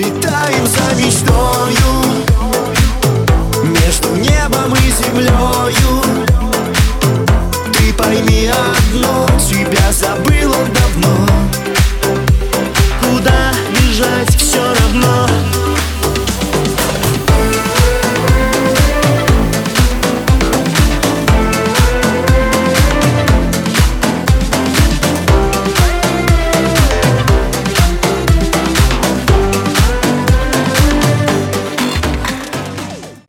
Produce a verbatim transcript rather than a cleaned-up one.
улетаем за мечтою между небом и землею. Ты пойми одно, тебя забыл он давно.